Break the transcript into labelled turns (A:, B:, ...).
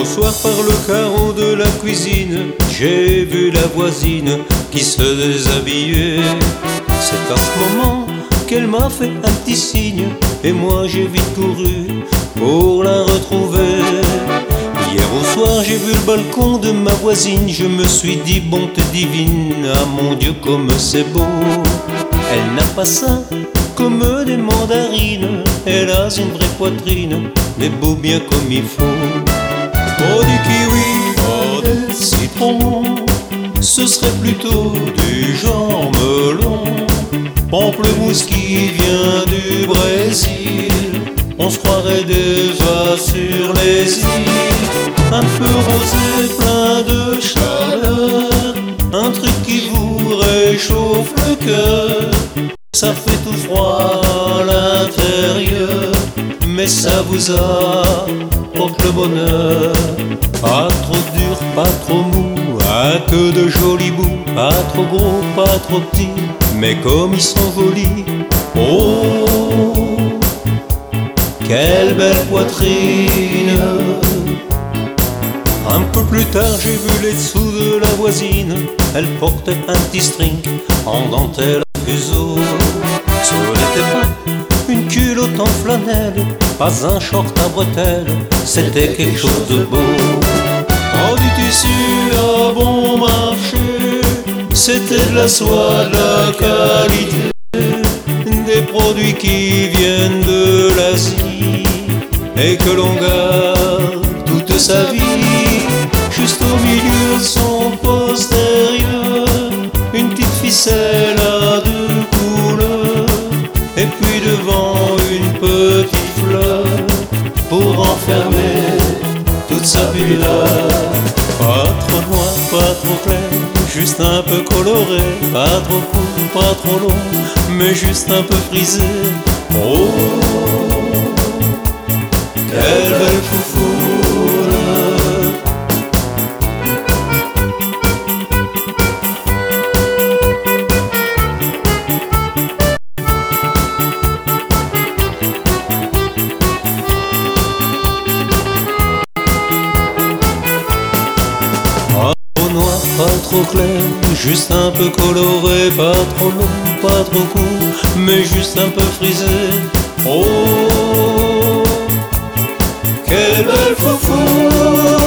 A: soir par le carreau de la cuisine, j'ai vu la voisine qui se déshabillait. C'est à ce moment qu'elle m'a fait un petit signe, et moi j'ai vite couru pour la retrouver. Hier au soir j'ai vu le balcon de ma voisine, je me suis dit bonté divine, ah mon Dieu comme c'est beau. Elle n'a pas ça comme des mandarines, elle a une vraie poitrine, mais beau bien comme il faut. Oh du kiwi, oh des citrons, ce serait plutôt du genre melon. Pamplemousse qui vient du Brésil, on se croirait déjà sur les îles. Un peu rosé, plein de chaleur, un truc qui vous réchauffe le cœur. Ça fait tout froid à l'intérieur, mais ça vous apporte le bonheur. Pas trop dur, pas trop mou, ah que de jolis bouts. Pas trop gros, pas trop petits, mais comme ils sont jolis. Oh, quelle belle poitrine. Un peu plus tard j'ai vu les dessous de la voisine, elle portait un petit string en dentelle à fuseau. Ce n'était pas une culotte en flanelle, pas un short à bretelles, c'était quelque chose de beau. Oh du tissu à bon marché, c'était de la soie de la qualité, des produits qui viennent de l'Asie et que l'on garde toute sa vie. Juste au milieu de son postérieur, une petite ficelle à deux couleurs, et puis devant une petite fleur pour enfermer toute sa bulle. Pas trop noir, pas trop clair, juste un peu coloré, pas trop court, pas trop long, mais juste un peu frisé. Oh, quelle belle foufoune. Pas trop clair, juste un peu coloré, pas trop long, pas trop court, mais juste un peu frisé. Oh, quelle belle foufoune.